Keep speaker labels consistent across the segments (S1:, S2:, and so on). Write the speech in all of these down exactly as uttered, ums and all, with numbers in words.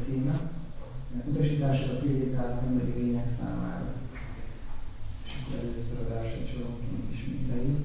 S1: címe. Utasítások a civilizált emberi lények számára. És akkor először a verset soronként ismételjük.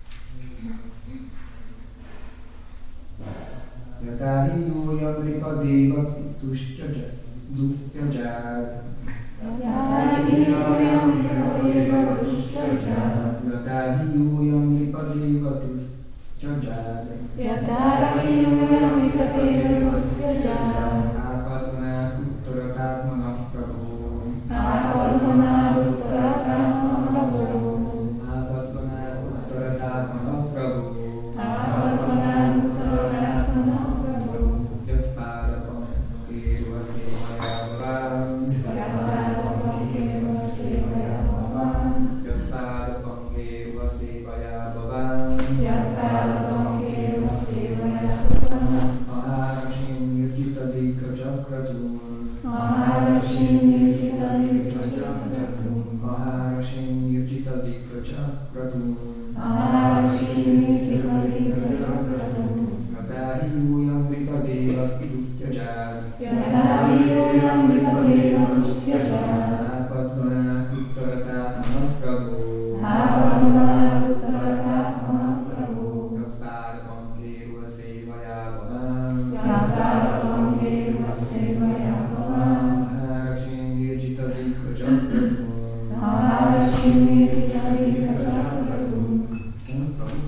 S1: Yatáhi Yandripa Déva Dusztyajár. Yatáhi Yandripa Déva Dusztyajár. Yatáhi Yandripa Déva Dusztyajár. Yatáhi Yandripa Déva Dusztyajár. Ápadmanát uttaratát manaf prabhu. Ápadmanát uttaratát manaf prabhu. Ápadmanát uttaratát manaf prabhu. Ápadmanát uttaratát manaf prabhu. Jött párapam, kérva szévajávavám. Jött párapam, kérva szévajávavám. Jött párapam, kérva szévajávavám. Jött párapam, kérva szévajávavám. Ahárasén nirjita dikka csakratum. Ahárasén nirjita dikka csakratum. Ahárasén nirjita dikka csakratum. Ahárasén nirjita dikka csakratum. Yatáhi Yandripa Déva Dusztyajár. Yatáhi Yandripa Déva Dusztyajár. Ápadmanát uttaratát manaf prabhu. Ápadmanát uttaratát manaf prabhu. Jött párapam, kérva szévajávavám. Jött párapam, kérva szévajávavám. Ahárasén nirjita dikka csakratum. Ahárasén nirjita dikka csakratum. Köszönöm, prabhu.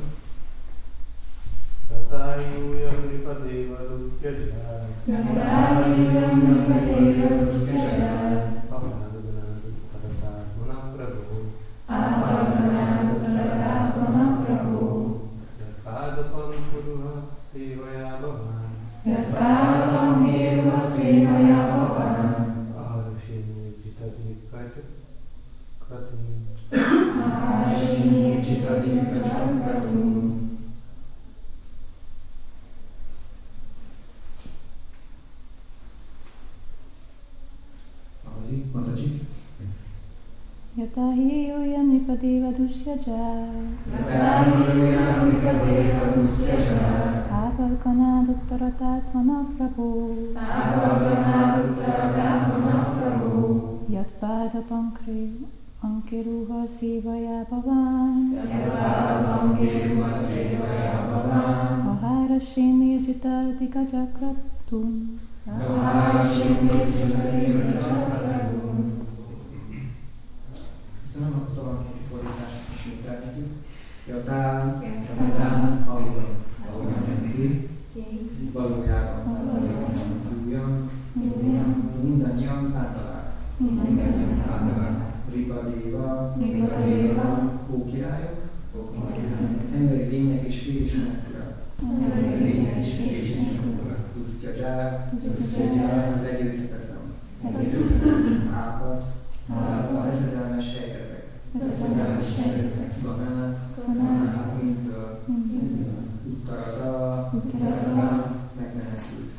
S2: Yatáhi Yandripa Déva Dusztyajár.
S1: Yatáhi Yandripa Déva Dusztyajár.
S2: Ápadmanát uttaratát manaf prabhu.
S1: Ápadmanát uttaratát manaf prabhu.
S2: Yat pādapam puruha sevayavamam.
S1: Yat pādapam kérva szévajávavám.
S2: Ahárasén nirjita dikka csakratum.
S1: Ahárasén nirjita dikka csakratum. Ahogy Mataji.
S3: Yatáhi Yandripa Déva Dusztyajár.
S1: Yatáhi Yandripa Déva Dusztyajár.
S3: Ápadmanát uttaratát manaf prabhu.
S1: Ápadmanát uttaratát manaf prabhu.
S3: Yat pādapam kérva szévajávavám.
S1: Yat pādapam kérva szévajávavám.
S3: Ahárasén nirjita dikka csakratum.
S1: Ahárasén nirjita dikka csakratum. Köszönöm, akkor szavanképű fordítást ismételhetjük. Jatán, jatán, ahogyan, ahogyan neki, valójában, valójában, jújan, mindannyian általán, általán, Ripa Déva, hókirályok, emberi lények és félismerek ura, Dusztyajár, az egészhetetlen, ápad, a veszedelmes helyzetek, banán, mintől, uttarata, megmenekült,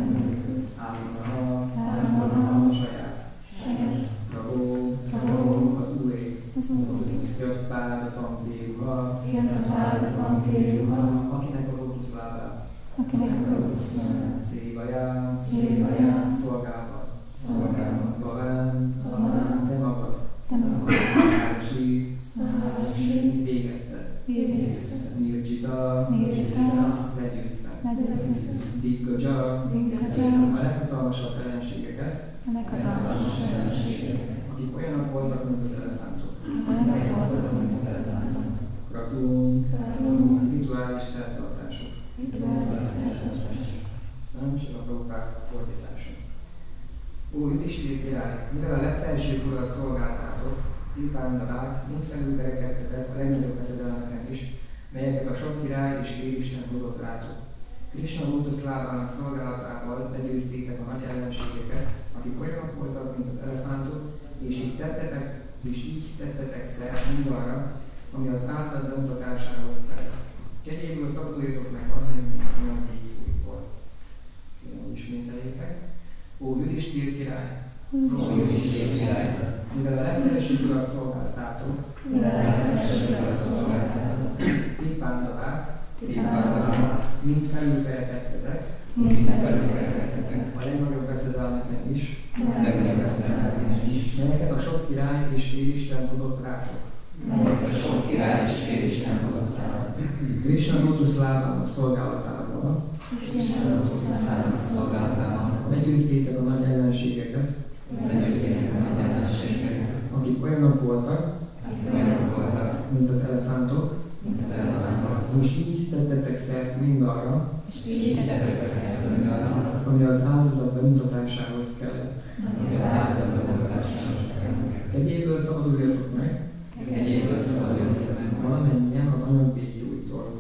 S1: álmodna, saját, prabhu, az úré, jött pádapam kérva, akinek a lótuszlábát, szévajá, szolgálva, baván, te magad, Hárasít, végezted, Nirjita, legyőzted, Dikkaja, a leghatalmasabb ellenségeket, akik olyanok voltak, mint az elefántok. Kratum, rituális szertartások. Köszönöm, és a Prabhupád fordítása. Ó, Yudhishthira király, mivel a legfelsőbb urat szolgáltátok, Kripándavák, mind felülkerekedtetek a legnagyobb veszedelmeken is, melyeket a sok király és félisten hozott rátok. Krishna lótuszlábának szolgálatával legyőztétek a nagy ellenségeket, akik olyanok voltak, mint az elefántok, és így tettetek, és így tettetek szert mindarra, ami az által bemutatásához telt. Kegyéből szabaduljatok meg annyi, mint az olyan végigújtól. Kérem, ismételjétek. Ó, Yudhishthira király! Ó, Yudhishthira király! Mivel a legfelsőbb urat szolgáltátok, Kripándavák, mind felülkerekedtetek, a legnagyobb veszedelmeken is, melyeket a sok király és félisten hozott rátok. Krishna Lotus lábának szolgálatával legyőztétek a nagy ellenségeket, akik olyanok voltak, mint az elefántok, és így tettetek szert mindarra, ami az áldozat bemutatásához kellett. Egyéből szabaduljatok meg, valamennyien az anyagvédjóitól.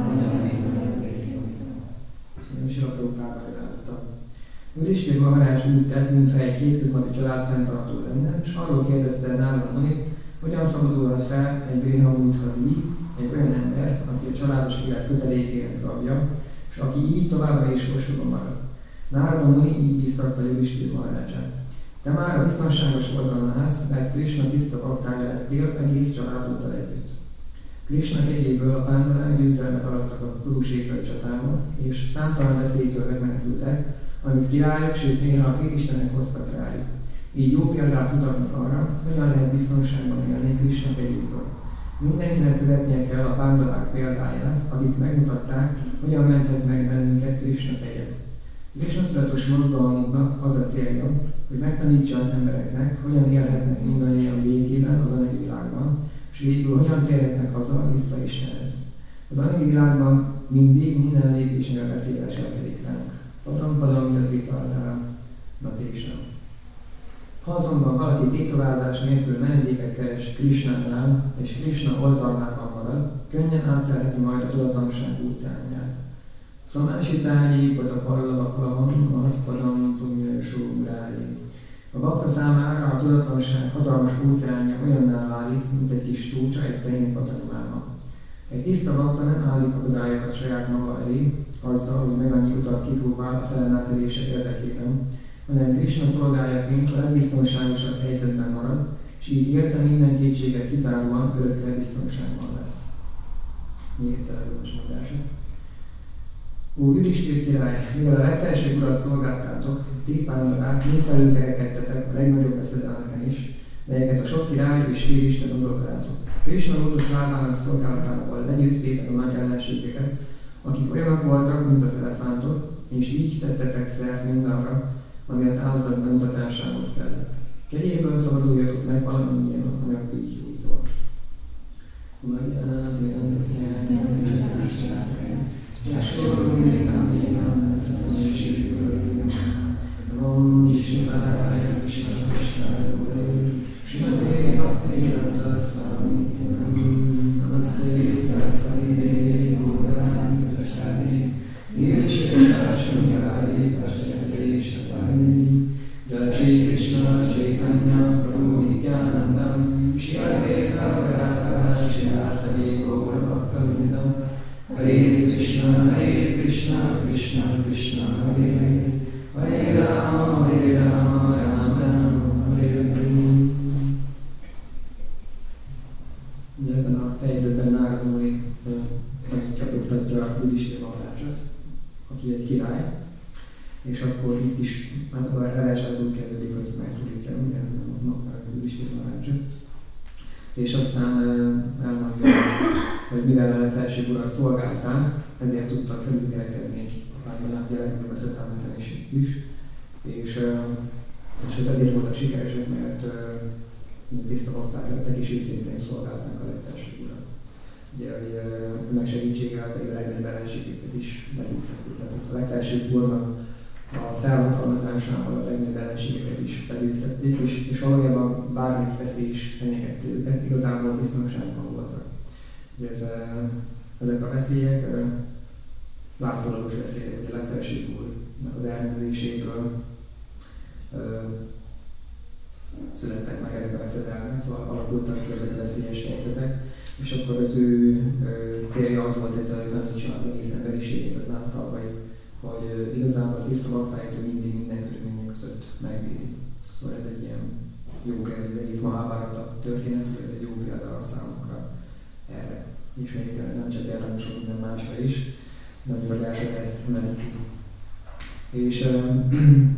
S1: Szerintem Srila Prabhupád magyarázata. Yudhishthira Maharaj úgy tett, mintha egy hétköznapi család fenntartó lenne, és arról kérdezte Nárada Munit, hogyan szabadulhat fel egy Grihamutha-díj, egy olyan ember, aki a családos élet kötelékének rabja, és aki így továbbra is ostoba marad. Nárada Muni így bíztatta Yudhishthira Maharaját. Te már a biztonságos oldalon állsz, mert Krishna tiszta baktája lettél egész családoddal együtt. Krishna kegyéből a pándalák győzelmet arattak a Kurusétrai csatában, és számtalan veszélytől megmenekültek, amit királyok, sőt néha a félistenek hoztak rájuk. Így jó példát mutatnak arra, hogyan lehet biztonságban élni Krishna kegyéből. Mindenkinek követnie kell a pándalák példáját, akik megmutatták, hogyan menthet meg bennünket Krishna kegye. Krishna tudatos mozgalmunknak az a célja, hogy megtanítsa az embereknek, hogyan élhetnek mindannyian békében az anyagi világban, és végül hogyan térhetnek haza vissza Istenhez. Az anyagi világban mindig minden lépésnél veszély leselkedik ránk. Padam-padam jöttétáltál, natésem. Ha azonban valaki tétovázás nélkül menedéket keres Krishnánál, és Krishna oltalmában marad, könnyen átszelheti majd a tudatlanság óceánját. Szamásitályi, pada pallavaklavam, matpadam punyasúrájé. A bakta számára a tudatlanság hatalmas óceánja olyanná válik, mint egy kis tócsa egy tehén patanumában. Egy tiszta bakta nem állít akadályokat saját maga elé, azzal, hogy meg annyi utat kipróbál a felemelkedések érdekében, hanem Krishna szolgájaként a legbiztonságosabb helyzetben marad, és így érte minden kétséget kizáróan örökre biztonságban lesz. Még egyszer előbb mondása. Ó, Yudhishthira király, mivel a legfelsőbb urat szolgáltátok, ti pándalák mindfelül kerekedtetek a legnagyobb veszedelmeken is, melyeket a sok király és félisten hozott rátok. Krishna Lotus lábának szolgálatával legyőztétek a nagy ellenségeket, akik olyanok voltak, mint az elefántok, és így tettetek szert mindarra, ami az áldozat bemutatásához kellett. Kegyéből szabaduljatok meg valamennyien az anyagvédjóitól. Jai Krishna Chaitanya Prabhu Nityanandam Shri Advaita Gadadhara Srivasadi Gaura Bhakta-vridam Hare Krishna Hare Krishna Krishna Krishna Hare Hare Hare Rama Hare Rama Rama Rama Hare Hare. Ebben a fejezetben Nárada Muni tanítja, oktatja Yudhishthira Maharajat, aki egy király. És akkor itt is, hát a elását úgy kezdődik, hogy megszólítja minden Yudhishthira Maharajat. És aztán elmondja, hogy mivel a felsőbb urat szolgáltál, ezért tudtak felülkerekedni a pályánát gyereknek a szötámenten is. is. És, és ezért voltak sikeresek, mert tiszta bakták lettek, és őszintén szolgálták a legfelsőbb urat. Ugye, hogy meg segítséggel pedig a legnagyobb ellenségeket is betűzhették. A legfelsőbb úrnak a felhatalmazásával a legnagyobb ellenségeket is belőzhették, és, és valójában bármelyik veszély is fenyegette őket, igazából biztonságban voltak. Ugye ez, ezek a veszélyek látszólagos veszélyek, hogy a legfelsőbb úrnak az elrendezéséből születtek meg ezek a veszedelmek, szóval alakultak ki ezek a veszélyes helyzetek, és akkor az ő célja az volt ezzel, hogy tanítsa az egész emberiséget azáltal, hogy hogy igazából a tiszta baktáit mindig minden körülmények között megvédi. Szóval ez egy ilyen jó példa, az egész Mahábhárata történet, hogy ez egy jó példa a számunkra erre. És még nem csak erre, hanem sok minden másra is. De amikor elsőre ezt emelik ki. És uh,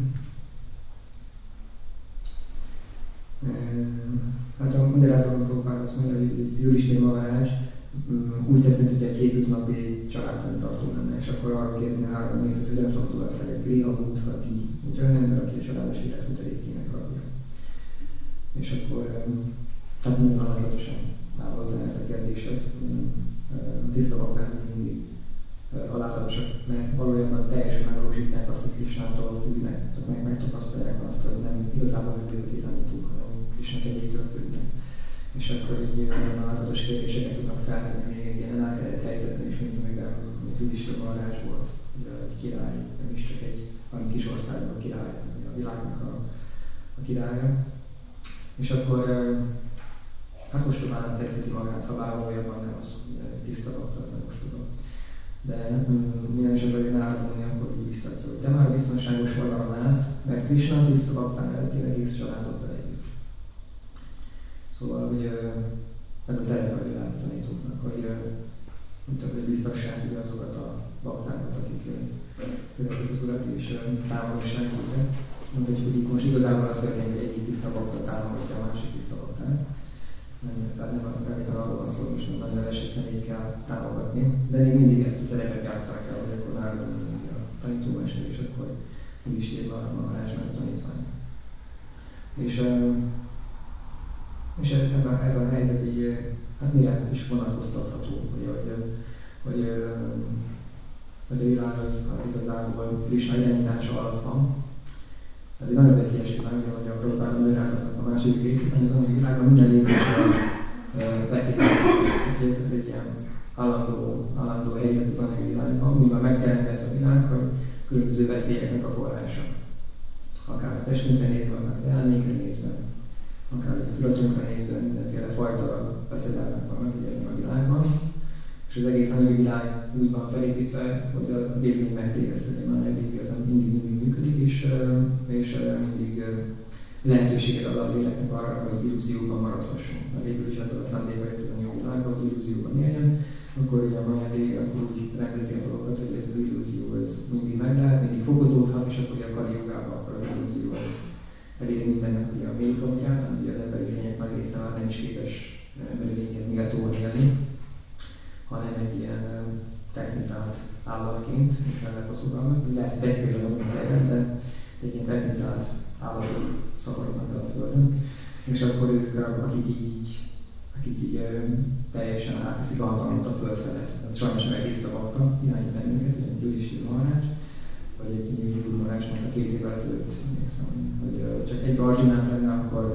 S1: hát a magyarázatban Prabhupád azt mondja, hogy Judhishthira Maharaj úgy tesz, mint hogy egy hétköznapi családfenntartó lenne, és akkor arra kérdezni Nárada, hogy hogyan szoktul fel egy Griha Mudhati, egy olyan ember, aki a családos élet mutalékének rabja. És akkor tehát nagyon alázatosan áll hozzá ez a kérdéshez. Tiszta bakták mindig alázatosak, mert valójában teljesen megvalósítják azt, hogy Krisnától függnek, tehát meg, megtapasztalják azt, hogy nem igazából nem ők az irányítók, hanem Krisna kegyétől függnek. És akkor így nagyon alázatos kérdéseket tudnak feltenni még egy ilyen elkerült helyzetben is, mint amiben Judhishthira Maharaj volt, ugye egy király, nem is csak egy olyan kis országban a király, a világnak a, a királya. És akkor hát ostobán tetteti magát, ha bár valójában nem az tiszta bakta, az nem ostoba. De minden esetben egy Nárada akkor így biztatja, hogy te már biztonságos oldalon állsz, mert Krishna tiszta baktán eredetileg egész családoddal együtt. Szóval, hogy ez a szerepe a világi tanítóknak, hogy, hogy biztonságban azokat a baktákat, akik követik az urat és távolságban. Mondta, hogy itt most igazából az történik, hogy egyik tiszta bakta támogatja a másik tiszta baktát. Tehát nem a arról van szó, hogy most nagyon elesett személyt kell támogatni, de még mindig ezt a szerepet játsszák el, hogy akkor Nárada a tanítómester, és akkor Judhishthira Maharaj meg a tanítvány. És, és ebben ez a helyzet így, hát mire is vonatkoztatható, hogy, hogy, hogy, hogy a világ az, az igazából Krishna irányítása alatt van. Ez egy nagyon veszélyes világ, hogy a Prabhupád magyarázatnak a második részében, hogy az anyagi világban minden lépésről veszélyes. Ez egy ilyen állandó, állandó helyzet az anyagi világban, mivel megteremtve ez a világ, hogy különböző veszélyeknek a forrása. Akár a testünkre nézve, akár a elménkre nézve, akár a tudatunkra nézve, mindenféle fajta veszedelmek vannak a világban. És az egész anyagi világ úgy van felépítve, hogy az élmény megtéveszteni, már eddig az mindig, mindig működik, és, és mindig lehetőséget ad a léleknek arra, hogy illúzióban maradhasson. Mert végül is ezzel a szándékkal jött az anyagi világban, hogy illúzióban éljen, akkor ugye a Maya akkor úgy rendezi a dolgokat, hogy ez az illúzió ez mindig meg lehet, mindig fokozódhat, és akkor a Kali Jugában akkor az illúzió az eléri mindennek ugye a mélypontját, ami ugye az emberi lények nagy része már nem is képes emberi lényhez méltóan élni, hanem egy ilyen technizált állatként, és el lehet azt fogalmazni, lehet, hogy technikailag nem fejlett, de egy ilyen technizált állatok szaporodnak el a Földön, és akkor ők, akik így, akik így teljesen átveszik a hatalmat a Föld felé. Tehát sajnos nem egész bakta irányít bennünket, ugye egy Judhishthira Maharaj, vagy egy Judhishthira Maharaj mondta két évvel ezelőtt, hogy csak egy Arjunánk lenne, akkor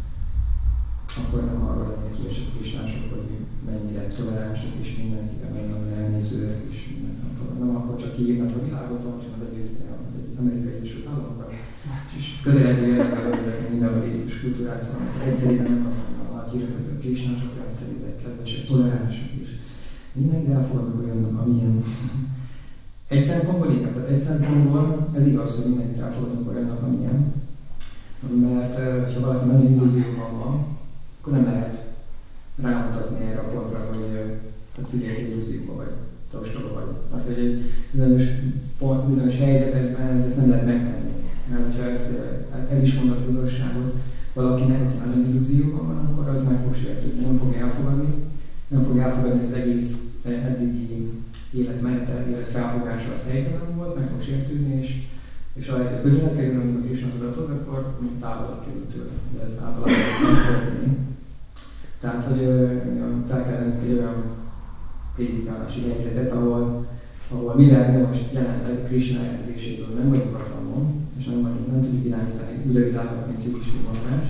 S1: akkor nem arról lennének kiesett Krisnások, hogy mennyire toleránsok és mindenkivel mennyire elnézőek és minden. Nem akkor csak kiírnak a világot, hanem legyőzni az Amerikai Egyesült Államokat. És kötelező érdekel, hogy minden a védikus kultúrát, szóval egyszerűen nem használnak a nagy hírek, hogy a Krisnások rendszerűek, kedvesek, toleránsok is. Mindenki elfogadnak olyannak, amilyen. Egy szempontból igen, tehát egy szempontból ez igaz, hogy mindenki elfogadnak olyannak, amilyen. Mert ha valaki nagyon illúzióban van, akkor nem lehet rámutatni erre a pontra, hogy figyelj, illúzióba vagy, te ostoba vagy. Tehát, hogy egy bizonyos, pont, bizonyos helyzetekben ezt nem lehet megtenni. Mert ha ezt el is mondod a igazságot valakinek, aki nagyon illúzióban van, akkor az meg fog sértődni, nem fogja elfogadni. Nem fogja elfogadni, hogy az egész eddigi életmenetel, életfelfogása az helytelen volt, meg fog sértődni, és és ha egy közelebb kerül, amikor Krishna tudathoz, akkor mint távolabb kerül tőle. De ez általában ezt történik. Tehát, hogy fel kell lennünk egy olyan prédikálási helyzetet, ahol, ahol mivel most jelenleg Krishna elhelyezéséből nem vagyunk hatalmon, és nem, vagyunk, nem tudjuk irányítani úgy a világot, mint Judhishthira Maharaj.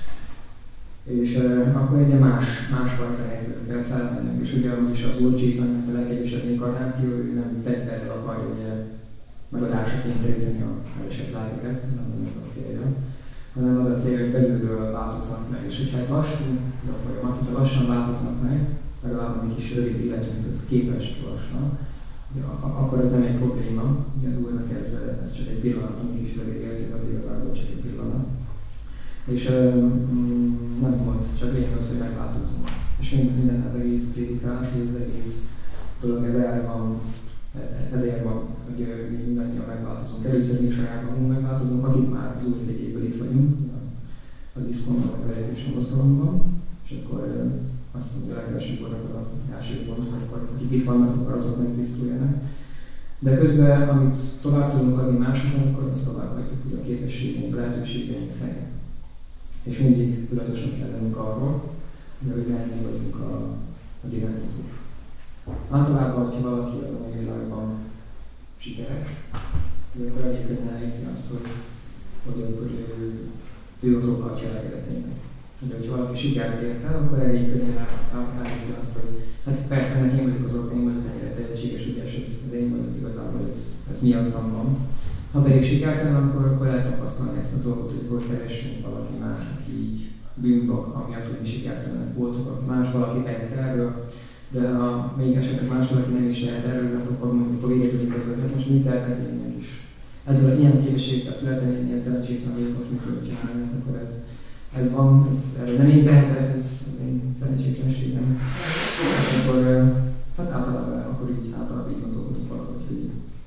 S1: És uh, akkor egy más, másfajta helyzetet kell felmennünk. És ugye amúgy is az Úr Chaitanya, a legegyesebb inkarnáció, ő nem fegyverrel akarja ugye megadásra kényszeríteni a elesett lelkeket, nem ez a célja, hanem az a célja, hogy belülről változnak meg. És hogyha ez lassú, ez a folyamat, hogyha lassan változnak meg, legalább a mi kis rövid életünk, ez képes lassan, akkor ez nem egy probléma. Ugye az Úrnak ez, ez csak egy pillanat, a mi kis rövid életünk, az igazából csak egy pillanat. És um, nem mond, csak lényeg az, hogy megváltozzunk. És minden az egész prédikálás, az egész dolog, ez erre van Ez, ezért van, hogy mi mindannyian megváltozunk. Először mi saját magunk megváltozunk, akik már az új egyéből itt vagyunk, az iszkonban, vagy a vezetési mozgalomban, és akkor azt mondja, a legelső voltak az első pont, hogy akkor, akik itt vannak, akkor azok megtisztuljanak. De közben, amit tovább tudunk adni másoknak, akkor azt továbbadjuk ugye a képességeink, lehetőségeink szerint. És mindig tudatosan kell lennünk arról, hogy mi vagyunk a, az irányítók. Általában, hogyha valaki az a világban sikeres, akkor elég könnyen elhiszi azt, hogy, hogy akkor ő, ő az oka a cselekedeteinek. Ugye, hogyha valaki sikert ért el, akkor elég könnyen elhiszi azt, hogy hát persze ennek én vagyok az oka, én vagyok ennyire tehetséges, ügyes, ez én vagyok igazából, ez, ez miattam van. Ha pedig sikertelen, akkor, akkor eltapasztalni ezt a dolgot, hogy hogy keressünk valaki más, aki így bűnbak, amiatt, hogy mi sikertelenek voltak, más valaki tehet erről, de ha még esetleg más valaki nem is lehet erről, hát akkor mondjuk a végekezünk az, hogy hát most mit tehetnénk is. Ezzel ilyen képességgel születni, ilyen szerencsétlen vagyok, most mit tudok csinálni, hát akkor ez, ez van, ez, erről nem én tehetek, ez az én szerencsétlenségem. És akkor, hát általában, akkor így, általában így gondolkodunk valahogy, hogy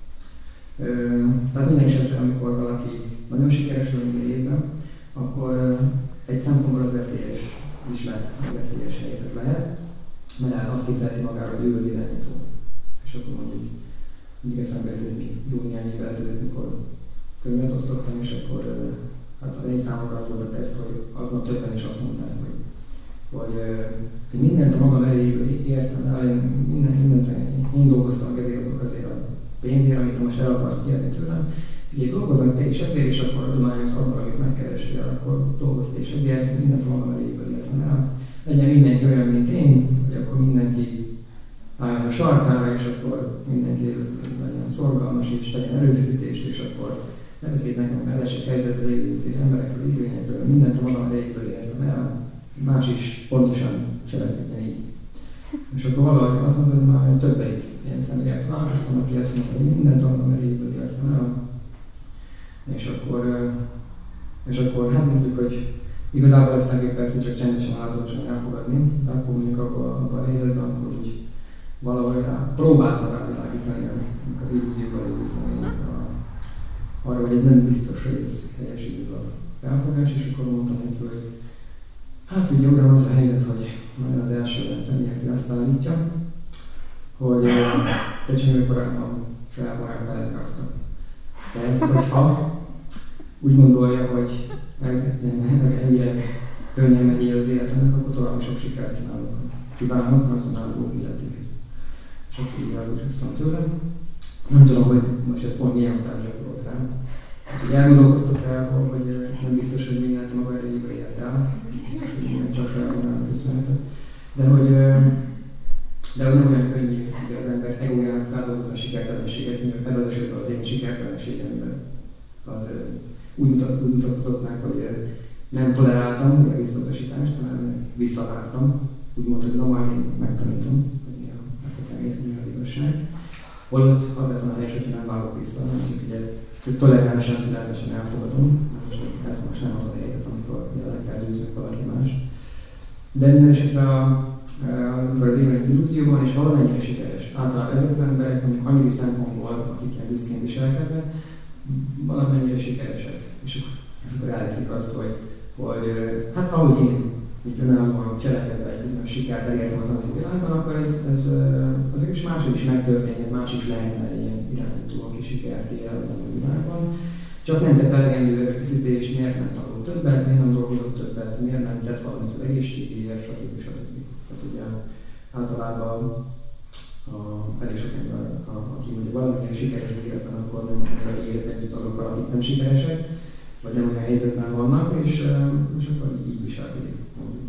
S1: tehát minden esetre, amikor valaki nagyon sikeres valami évben, akkor egy szempontból az veszélyes is lehet, veszélyes helyzet lehet, mert azt képzelheti magára, hogy ő az irányító. És akkor mondjuk, mindig eszembe ez, hogy jó néhány évvel ezelőtt, mikor könyvet osztottam, és akkor hát az én számomra az volt a teszt, hogy aznap többen is azt mondták, hogy, hogy én mindent a magam erejéből értem el, én mindent, mindent én dolgoztam ezért, azért a pénzért, amit most el akarsz kérni tőlem. Ugye dolgozom te is ezért, és akkor adományozz abban, amit megkerestél, akkor dolgoztál, és ezért mindent a magam erejéből értem el. Legyen mindenki olyan, mint én, hogy akkor mindenki álljon a sarkára, és akkor mindenki legyen szorgalmas, és tegyen erőfeszítést, és akkor ne beszélt nekem elesett helyzetbe lévő emberekről, érvényekről, mindent a magam erejéből értem el, más is pontosan cselekedjen így. És akkor valahogy azt mondod, hogy már többet ilyen személyet van, azt mondom, aki ezt mondta, hogy mindent a magam erejéből értem el. És akkor, és akkor hát mondjuk, hogy igazából ezt legjobb persze csak csendesen, alázatosan elfogadni, de akkor mondjuk abban abba a helyzetben, akkor úgy valahogy rá, próbáltam rávilágítani az illúzióval lévő személynek arra, hogy ez nem biztos, hogy ez helyes így a felfogás, és akkor mondtam neki, hogy hát ugye uram, az a helyzet, hogy nagyon az első olyan személy, aki azt állítja, hogy Pecsenyő korábban saját magát belekáztak. De hogyha úgy gondolja, hogy ez, ez ennyire könnyen megy az életemnek, akkor tovább sok sikert kívánok. Kívánok azon álló életéhez. És akkor így elbúcsúztam tőlem. Nem tudom, hogy most ez pont milyen hatása volt rám. Hát, hogy elgondolkoztat el, hogy nem biztos, hogy mindent maga erejéből ért el. Biztos, hogy mindent csak saját magának köszönhetett. De hogy, de hogy nem olyan könnyű, hogy az ember egójának feldolgozni a sikertelenséget, ebben az esetben az én sikertelenségemben az úgy, mutat, úgy mutatkozott meg, hogy nem toleráltam a visszautasítást, hanem visszavártam. Úgy mondta, hogy na majd én megtanítom, hogy mi a, ezt a személyt, hogy mi az igazság. Holott az lett volna helyes, hogy nem vágok vissza, hanem csak ugye toleránsan, türelmesen elfogadom. Most ez most nem az a helyzet, amikor jelenleg kell győznünk valaki más. De minden esetre a, amikor az éven illúzió van, és valamennyire sikeres. Általában ezek az emberek, mondjuk anyagi szempontból, akik ilyen büszkén viselkednek, valamennyire sikeresek. És akkor, és akkor elhiszik azt, hogy, hogy hát ahogy én így önállóan cselekedve egy bizonyos sikert elértem az anyagi világban, akkor ez, ez, azok is mások is megtörténhet, más is lehetne ilyen irányító, aki sikert ér az anyagi világban. Csak nem tett elegendő erőfeszítést, miért nem tanult többet, miért nem dolgozott többet, miért nem tett valamit az egészségéért, stb. stb. Tehát ugye általában a, elég sok ember, aki mondjuk valamennyire sikeres az életben, akkor nem érez együtt azokkal, akik nem sikeresek, vagy nem olyan helyzetben vannak, és, és akkor így viselkedik.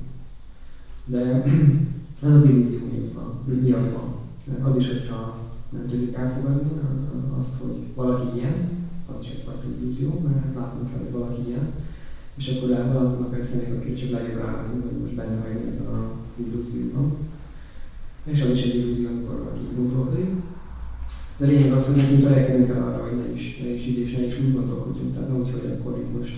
S1: De ez az illúzió miatt van, miatt van. Az is, hogyha nem tudjuk elfogadni azt, hogy valaki ilyen, az is egyfajta illúzió, mert látnunk kell, hogy valaki ilyen, és akkor valakinek egy személyek, akik csak lejjebb állni, hogy most benne vagy ebben az illúzióban. És az is egy illúzió, amikor valaki így gondolkodik. De lényeg az, hogy nekünk törekedünk el arra, hogy ne is, ne is így és ne is úgy gondolkodjunk. Tehát nem úgy, hogy akkor itt most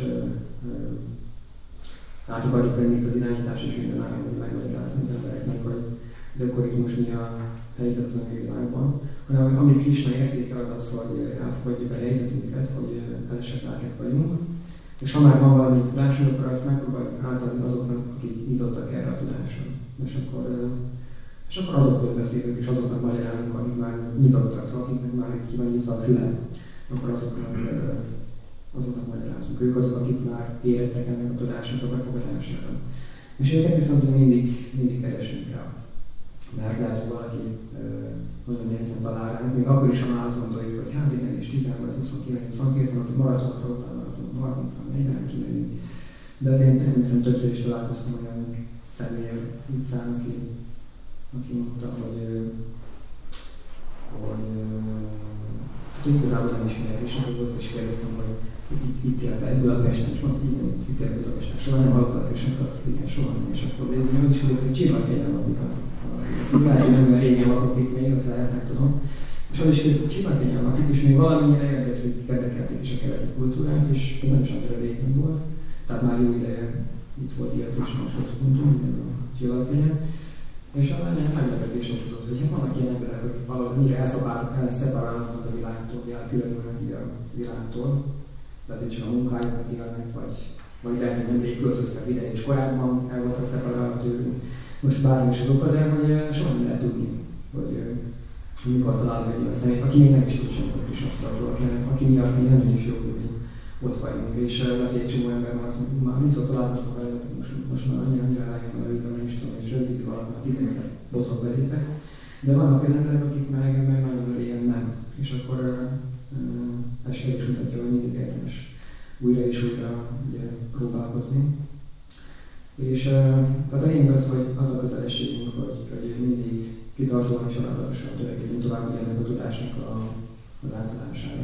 S1: át akarjuk venni az irányítás, és minden álljon, hogy megmagyarázni az embereknek, hogy de akkor itt most mi a helyzet az anyagi világban, hanem amit Krishna értékel az az, hogy elfogadjuk a helyzetünket, hogy elesett lelkek vagyunk, és ha már van valami tudásunk, akkor azt megpróbáljuk átadni azoknak, akik nyitottak erre a tudásra. És akkor, és akkor azokról beszélünk, és azoknak magyarázunk, akik már nyitottak, szóval akiknek már ki van nyitva a füle, akkor azoknak, azoknak magyarázunk. Ők azok, akik már érettek ennek a tudásnak a befogadására. És őket viszont mindig, mindig keresünk rá. Mert lehet, hogy valaki nagyon nehezen talál rá, még akkor is, ha már azt gondoljuk, hogy hát igen, és tíz vagy huszonkilenc huszonkettő, az maratonokra után maratonok, harminc negyven kimegyünk. De azért nem hiszem, többször is találkoztam olyan személyel utcán, aki, aki mondta, hogy, hogy hát igazából nem ismerek, és az volt, és kérdeztem, hogy itt, itt élt egy Budapesten, és mondta, hogy igen, itt élt Budapesten, soha nem hallottak, és mondta, hogy igen, soha nem, és akkor végül meg is mondott, hogy Csillaghelyen lakik. Lehet, hogy nem olyan régen lakott itt még, azt lehet, nem tudom. És az is kérdezett, hogy Csillaghelyen lakik, és még valamennyire érdekelték is a keleti kultúránk, és ez nem is annyira régen volt. Tehát már jó ideje itt volt illetősen központunk, minden a Csillaghelyen. És a lényeg meglepetés okozott, hogy hát vannak ilyen emberek, akik valahogy annyira elszeparálódnak a világtól, hogy elkülönülnek a világtól. Lehet, hogy csak a munkájukat élnek, vagy, vagy lehet, hogy nem költöztek ide, és korábban el voltak szeparálva tőlünk. Most bármi is az oka, de hogy soha nem lehet tudni, hogy mikor találunk egy olyan személyt, aki még nem is tud semmit a Krisna-tudatról, aki miatt még nem is jó, hogy ott vagyunk. És lehet, hogy egy csomó ember már azt mondja, már viszont találkoztam vele, most, most már annyira, annyira elegem a levőben, nem is tudom, hogy rövid idő alatt már tizenegy botok belétek. De vannak olyan emberek, akik meg, meg nagyon régen nem. És akkor uh, ez is mutatja, hogy mindig érdemes újra és újra ugye, próbálkozni. És uh, tehát a lényeg az, hogy az a kötelességünk, hogy, hogy mindig kitartóan és alázatosan törekedjünk tovább ennek a tudásnak a, az átadására.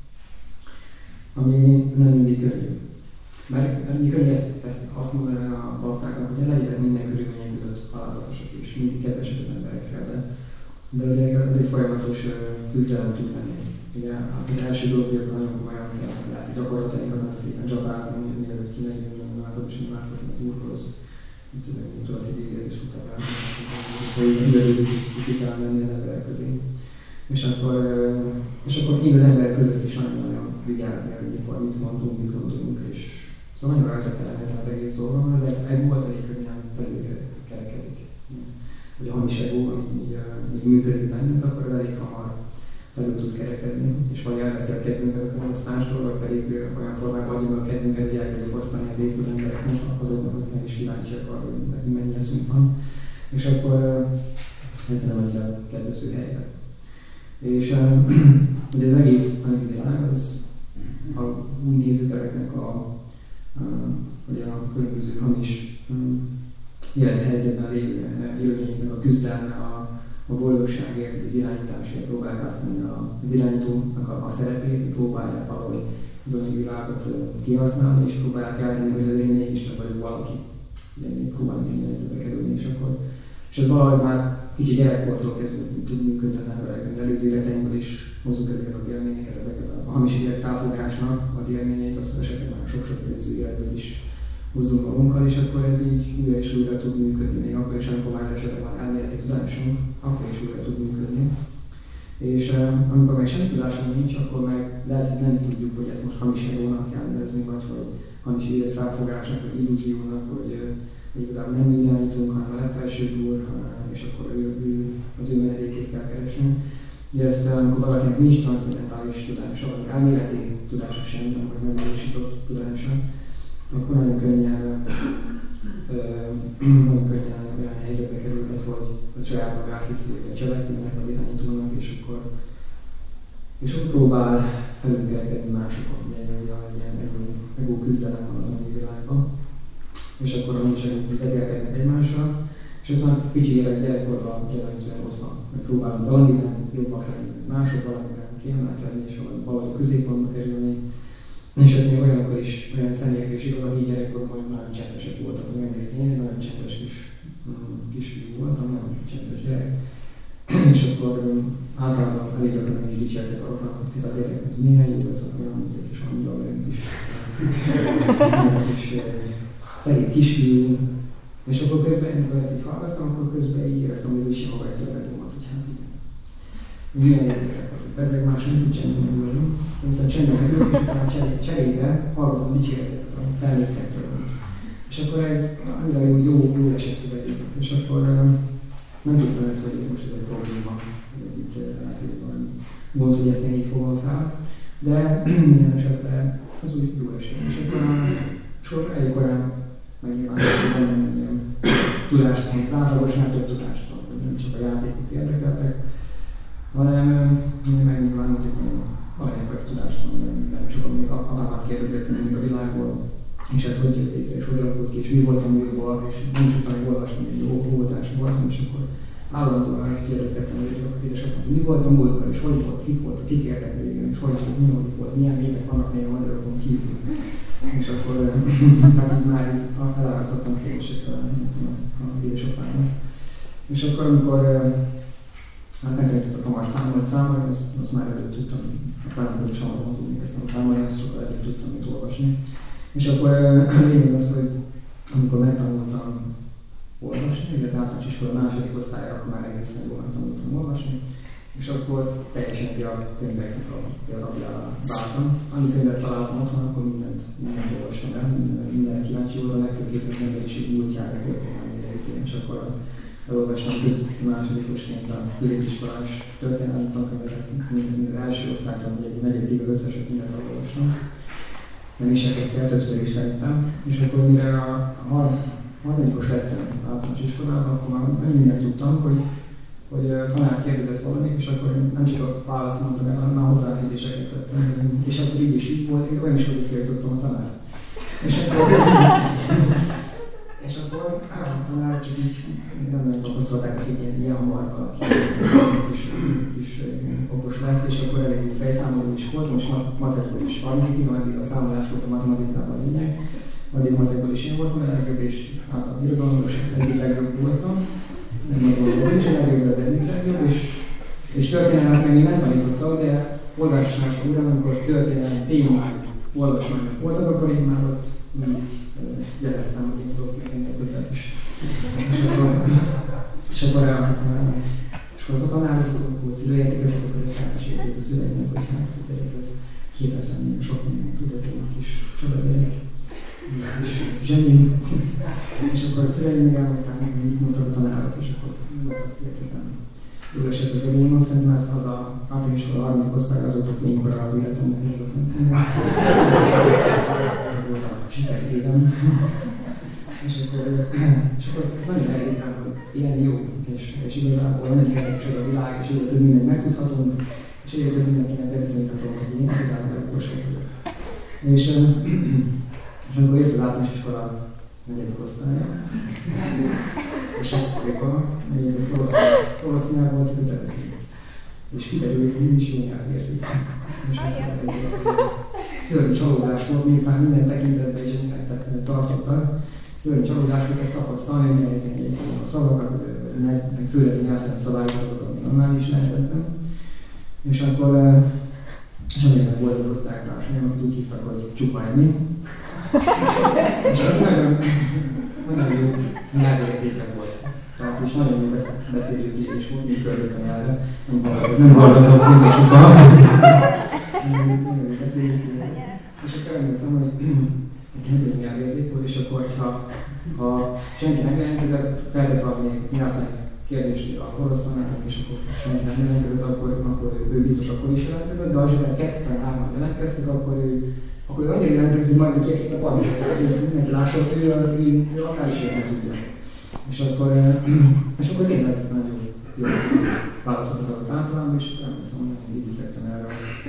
S1: Ami nem mindig könnyű. Mert mindig könnyű ezt, ezt azt mondani a baktáknak, hogy legyetek minden körülmények között alázatosak és mindig kedvesek az emberekkel, de, de ugye ez egy folyamatos küzdelem tud lenni. Ugye az első dolog, hogy nagyon komolyan kell lehet gyakorlatilag azon szépen csapázni, mielőtt kimegyünk, nagyon alázatosan imádkozni az Úrhoz. Mint tudom, hogy tudsz egy idézést tudtam rá, hogy időről ki kell menni az emberek közé. És akkor, és akkor mind az emberek között is nagyon-nagyon vigyázni, hogy mikor mit mondunk, mit gondolunk, és szóval nagyon rajta kellene ezen az egész dolgon, de egy volt elég könnyen felülkerekedik. Hogy a hamis ego, ami még működik bennünk, akkor elég hamar felül tud kerekedni, és vagy elveszi a kedvünket a könyvosztástól, vagy pedig olyan formában adjuk a kedvünket, hogy elkezdjük osztani az észt az embereknek, azoknak, akik meg is kíváncsiak arra, hogy nekünk mennyi eszünk van. És akkor ez nem annyira kedvező helyzet. És ugye az egész anyagi világ, az, ha úgy nézzük ezeknek a, a, a különböző hamis élethelyzetben lévő élőlényeknek a küzdelme, a, a boldogságért, az irányításért próbálják átvenni az irányítónak a, a szerepét, próbálják valahogy az anyagi világot kihasználni, és próbálják elhinni, hogy azért mégiscsak vagyok valaki. Ugye még próbálni minden helyzetbe kerülni, és akkor és ez valahogy már kicsit gyerekkortól kezdve tud működni az emberekben, de előző életeinkből is hozzuk ezeket az élményeket, ezeket a, a hamis élet felfogásnak az élményeit, azt esetleg már sok-sok előző életből is hozzunk magunkkal, és akkor ez így újra és újra tud működni, még akkor is, amikor már esetleg van elméleti tudásunk, akkor is újra tud működni. És uh, amikor meg semmi tudásunk nincs, akkor meg lehet, hogy nem tudjuk, hogy ezt most hamis egónak kell nevezni, vagy hogy hamis élet felfogásnak, vagy illúziónak, hogy uh, hogy igazából nem irányítunk, hanem a legfelsőbb Úr, és akkor ő, ő, az ő menedékét kell keresnünk. Ugye ezt, amikor valakinek nincs transzcendentális tudása, vagy elméleti tudása sem, vagy nem valósított tudása, akkor nagyon könnyen, nagyon könnyen olyan helyzetbe kerülhet, hogy a saját magát hiszi, hogy a cselekednek, vagy irányítónak, és akkor, és akkor próbál felülkerekedni másokon, ugye egy ilyen ego küzdelem van az anyagi világban. És akkor a nincsenek, hogy vetélkednek egymással, és ez már kicsi évet gyerekkorban jellemzően ott van. Meg próbálunk valamiben jobbak lenni, mások valamiben kiemelkedni, és valahogy középpontba kerülni. És ez még olyankor is, olyan személyek is igaz, hogy gyerekkorban hogy nagyon csendesek voltak. Megnézni, én egy nagyon csendes kis, kisfiú voltam, nagyon csendes gyerek. És akkor általában elég gyakran is dicsértek arra, hogy ez a gyerek, ez milyen jó, ez olyan, mint egy kis angyal, vagy egy kis, kis szerint kisfiú, és akkor közben, amikor ezt így hallgattam, akkor közben így éreztem, hogy ez is simogatja az egómat, hogy hát igen, milyen érdekek vagyunk. Ezek más nem tud csendben ülni. Viszont csendben ülök, és utána cserébe, cserébe hallgatom dicséreteket a felnőttektől. És akkor ez annyira jó, jó, jó esett az egész. És akkor nem tudtam ezt, hogy itt most ez egy probléma. Ez itt lehet, hogy valami gond, hogy ezt én így fogom fel. De minden esetre ez úgy jó esett. És akkor sor elég korán megnyilvánultam, hogy nem ilyen tudásszont, átlagosnál több tudásszont, hogy nem csak a játékok érdekeltek, hanem megnyilvánult egy ilyen valamelyfajta tudásszont, nem sokan még apámat kérdezett mindig a világból, és ez hogy jött létre, és hogy alakult ki, és mi volt a múltból, és nem is tudtam olvasni, hogy jó óvodás voltam, és akkor állandóan kérdezgettem, hogy édesapám, mi volt a múltban, és hogy volt, kik voltak, kik éltek végén, és hogy volt, mi volt, milyen népek vannak még a magyarokon kívül. És akkor tehát így már így elárasztottam kérdésekkel a édesapámnak. És akkor, amikor hát megtanítottak hamar számolni, számolni, azt, azt már előtt tudtam, a számolni is hamar mozogni, kezdtem a számolni, azt sokkal előtt tudtam itt olvasni. És akkor lényeg az, hogy amikor megtanultam olvasni, illetve általános iskola második osztályra, akkor már egészen jól tanultam olvasni, és akkor teljesen a könyveknek a rabjára váltam. Annyi könyvet találtam otthon, akkor mindent, mindent olvastam el, minden, minden kíváncsi voltam, legfőképpen az emberiség múltjára történelmi részén, és akkor elolvastam a másodikosként a középiskolás történelmi tankönyvet, mind az első osztálytól, egy negyedik az összeset mindent elolvastam. Nem is egyszer, többször is szerintem. És akkor mire a, a harmadikos lettem általános iskolában, akkor már annyi mindent tudtam, hogy hogy a tanár kérdezett valamit, és akkor én nem csak a választ mondtam el, hanem már hozzáfűzéseket tettem. És akkor így is így volt, én olyan is volt, hogy kijutottam a tanárt. És akkor, és akkor a tanár csak így nem nagyon tapasztalták ezt, hogy ilyen, ilyen hamar valaki kis, kis okos lesz, és akkor elég így fejszámoló is volt, most matekból is harmadikig, addig a számolás volt a matematikában a lényeg, addig matekból is én voltam a legjobb, és általában irodalomból is egyik legjobb voltam. Nem mondom, és a legjobb az egyik legjobb, és, és történelmet meg még nem tanítottak, de olvasás után, amikor történelmi témák olvasmányok voltak, akkor én már ott mindig jeleztem, hogy én tudok még ennél többet is. És akkor, és akkor a, és akkor az a tanárok volt szülőjátékezetek, hogy ezt elmesélték a szüleimnek, hogy hát szüleik, ez hihetetlen, milyen sok mindent tud, ez egy kis csodagének. És zseni. És akkor a szüleim meg elmondták, hogy mit mondtak a tanárok, és akkor volt azt értettem. Jól esett az egészben, szerintem ez az a általános iskola harmadik osztály azóta fénykora az életemnek, és azt mondtam, volt a sikerében. És akkor, és akkor nagyon elhittem, hogy ilyen jó, és, és igazából nagyon érdekes ez a világ, és egyre több mindent megtudhatunk, és egyre több mindenkinek bebizonyíthatom, hogy én igazából okosok vagyok. És És amikor jött az általános iskola negyedik osztálya, és akkoriban még az orosz nyelv volt kötelező. És kiderült, hogy nincs jó nyelvérzék. És ez szörnyű csalódás volt, miután minden tekintetben is mindent tartottak. Szörnyű csalódás volt ezt tapasztalni, hogy nehezen a szavakat, főleg a nyelvtelen szabályokat, ami normális nehezetben. És akkor és amilyen volt az osztálytársaim, amit úgy hívtak, hogy csupa Emi. És az nagyon, nagyon jó nyelvérzéke volt. Tehát is nagyon jó beszélő ki, és volt, mint körülöttem erre. Nem hallgatott minden sokan. Nagyon jó beszélő ki. És akkor emlékszem, hogy nagyon nyelvérzék volt, és akkor, ha, ha senki nem jelentkezett, feltett valami nyelvtani kérdést a korosztálynak, és akkor senki nem jelentkezett, akkor, akkor ő biztos akkor is jelentkezett, de az, hogy ketten hárman jelentkeztek, akkor ő akkor ő annyira jelentkezik, hogy majdnem két a parancsot, hogy mindenki lássa, hogy ő, ő, ő akár is érni tudja. És akkor, és akkor tényleg nagyon jó válaszokat adott általában, és emlékszem, hogy nagyon így lettem erre.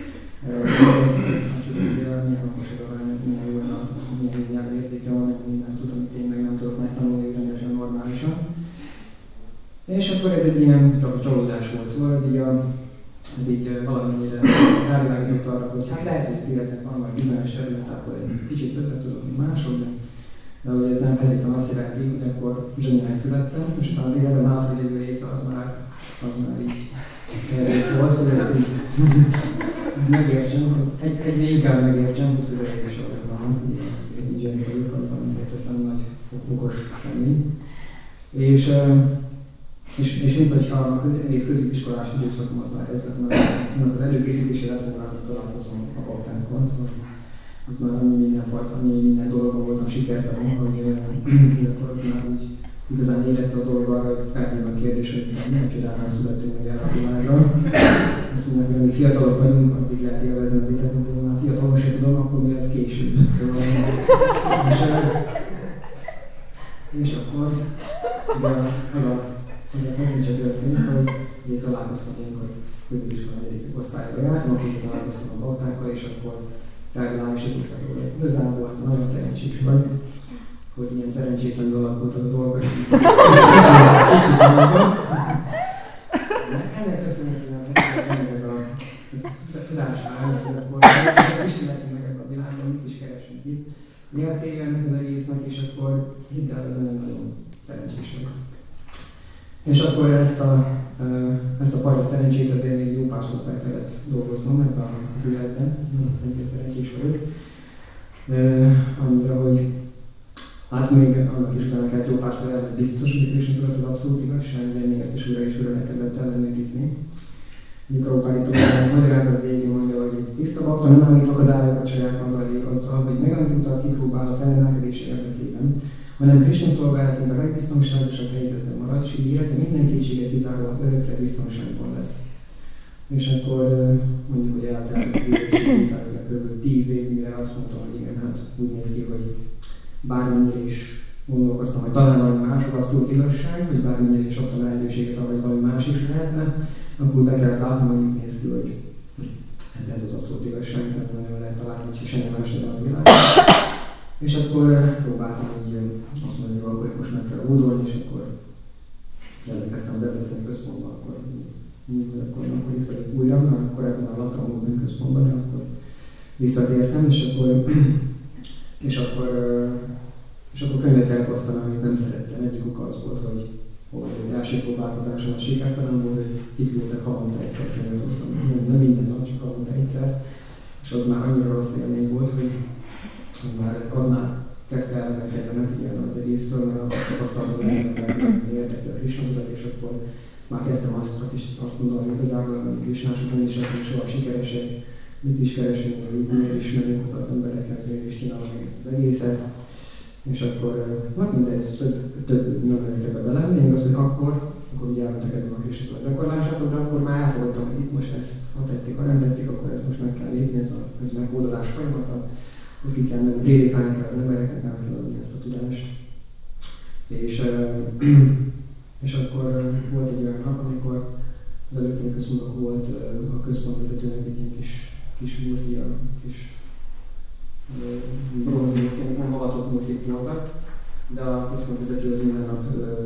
S1: Azt tudom, hogy milyen okos az arány, milyen jó a milyen nyelvérzéke van, hogy mindent tud, amit én meg nem tudok megtanulni rendesen normálisan. És akkor ez egy ilyen csalódás volt, szóval ez így a ez így valamennyire rávilágított arra, hogy hát lehet, hogy az életnek van majd bizonyos terület, akkor egy kicsit többet tudok, mint mások, de, de hogy ez nem feltétlenül azt jelenti, hogy akkor zseninek születtem, és utána az életem hátralévő része az már, az már így erről szólt, hogy ezt így megértsem, hogy egy, egyre inkább megértsem, hogy közelebb is vagyok van, így zseni vagyok, vagy valami értetlen nagy okos személy. És És, és mint hogyha a köz, egész középiskolás időszakom az már ez lett, mert annak az előkészítésére foglalkozni találkozom a kaptánkkal. Ott már annyi mindenfajta, annyi minden dologban voltam sikertelen, hogy akkor már úgy igazán érette a dolog arra, hogy feltűnöm a kérdés, hogy milyen csodálnál születtünk meg el a világra. Azt mondják, hogy amíg fiatalok vagyunk, addig lehet élvezni az életet, de már fiatalon sem tudom, akkor mi lesz később. Szóval, és, és akkor ugye, az a, az a szerencse történt, hogy ugye találkoztam ilyenkor középiskola negyedik osztályba jártam, akkor találkoztam a baktákkal, és akkor felvilágosítottak, hogy igazából nagyon szerencsés vagy, hogy ilyen szerencsétlenül alakultak a dolgok, és kicsit magam. Ennek köszönhetően meg ez a tudásvágy, hogy akkor ismerhetünk meg a világban, mit is keresünk itt. Mi a célja ennek az egésznek, és akkor hidd el, hogy nagyon szerencsés vagyok. És akkor ezt a, ezt a fajta szerencsét azért még jó párszor fel kellett dolgoznom ebben az életben, ennyire szerencsés vagyok. Annyira, hogy hát még annak is utána kellett jó párszor el, hogy biztosítani tudott az abszolút igazság, de még ezt is újra és újra le kellett ellenőrizni. Prabhupád magyarázat végén mondja, hogy tiszta bakta nem állít akadályokat saját maga elé azzal, hogy megállít utat kipróbál a felemelkedése érdekében, hanem Krishna szolgálatként a legbiztonságosabb helyzetben marad, és így élete minden kétséget kizárólag örökre biztonságban lesz. És akkor mondjuk, hogy eltelt az időség utána kb. tíz év, mire azt mondtam, hogy igen, hát úgy néz ki, hogy bármennyire is gondolkoztam, hogy talán valami más az abszolút igazság, hogy bármennyire is adtam lehetőséget arra, hogy valami más is lehetne, akkor be kellett látnom, hogy úgy néz ki, hogy ez, ez az abszolút igazság, mert nagyon lehet találni, hogy semmi más nem a világ. És akkor próbáltam így azt mondani, hogy akkor most meg kell oldani, és akkor jelentkeztem a Debreceni központba, akkor, akkor, akkor itt vagyok újra, mert korábban a Latamóban központban, de akkor visszatértem, és akkor, és akkor, és akkor könyvet kellett hoztanom, amit nem szerettem. Egyik oka az volt, hogy hogy első próbálkozáson a sikertelen volt, hogy kiküldtek havonta egyszer könyvet hoztam. Nem, nem minden nap, csak havonta egyszer. És az már annyira rossz élmény volt, hogy már az már kezdte elmenkedni, nem igen az egészről, mert azt tapasztaltam, hogy nem érdekli a Krishna tudat, és akkor már kezdtem azt, azt is azt mondani, hogy igazából a Krishnások nem is leszünk soha sikeresek, mit is keresünk, miért ismerünk az emberekhez, miért is csinálunk ezt az egészet. És akkor, hát mindegy, több, több nem megyek ebbe bele, még az, hogy akkor, akkor ugye elmentek ezen a Krishna tudat gyakorlásától, de akkor már elfogadtam, hogy itt most ezt, ha tetszik, ha nem tetszik, akkor ezt most meg kell lépni, ez a, ez a megoldalás folyamata, hogy ki kell menni, prédikálni kell az embereknek, el kell adni ezt a tudást. És, és akkor volt egy olyan nap, amikor az Debreceni központnak volt a központvezetőnek egy ilyen kis, kis múltja, kis bronzmúltként, nem avatott múltként voltak, de a központvezető az minden nap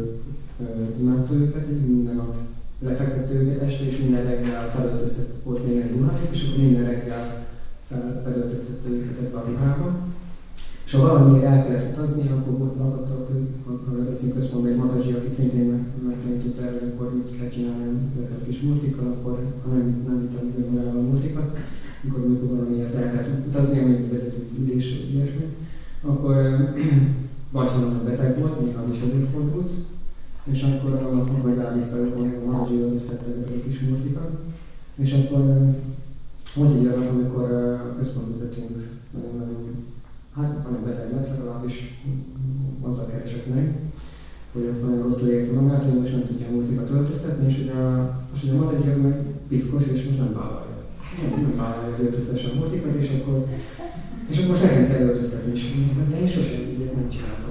S1: imádta őket, minden nap lefektette őket este, és minden reggel felöltöztette, volt néhány ruhájuk, és akkor minden reggel felöltöztette őket ebbe a ruhába. És ha valamiért el kellett utazni, akkor volt lakottak a Debreceni központban egy Mataji, aki szintén megtanított erre, hogy akkor mit kell csinálni a kis multikkal, akkor ha nem, nem vittem meg magával a multikat, amikor amikor valamiért el kellett utazni, amíg vezető ülés, ilyesmi, akkor vagy ha beteg volt, még az is előfordult, és akkor akkor megállízta ők, hogy a Mataji öltöztette ezeket a kis multikat, és akkor volt egy olyan, amikor a központvezetőnk nagyon-nagyon, hát nagyon beteg lett, legalábbis azzal keresett meg, hogy akkor nagyon rosszul érte magát, hogy most nem tudja a multikat öltöztetni, és ugye a, most ugye a Mataji az meg piszkos, és most nem vállalja. Nem, nem vállalja, hogy öltöztesse a multikat, és akkor, és akkor most nekem kell öltöztetni, és mondtam, de én sosem ilyet nem csináltam.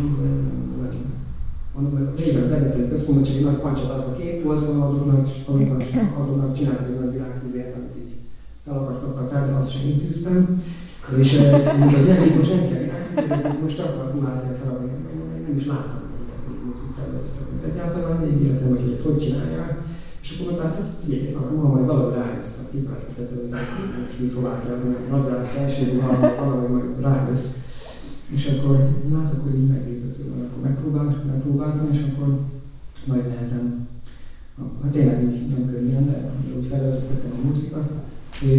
S1: Régen a Debreceni központban csak egy nagy pancsat adva kép volt, azoknak, azoknak, azoknak csináltak egy nagy világtűzért, amit így felakasztottak rá, de azt sem én tűztem. És mondta, hogy nem, így most nem kell világtűzért, most csak a ruhát kell feladni. Nem is láttam, hogy ezt így tud felöltöztetni. Egyáltalán még életem, hogy ezt hogy csinálják. És akkor mondta, hogy figyelj, a ruha majd valahogy rájössz, a kitöltöztető, hogy most mit hová kell, nadrág, felső ruha, valahogy majd rájössz. És akkor, na hát akkor így megnézett, hogy akkor megpróbáltam, megpróbáltam, és akkor nagy nehezen, hát tényleg úgy nem könnyen, de úgy felöltöztettem a multikat, és,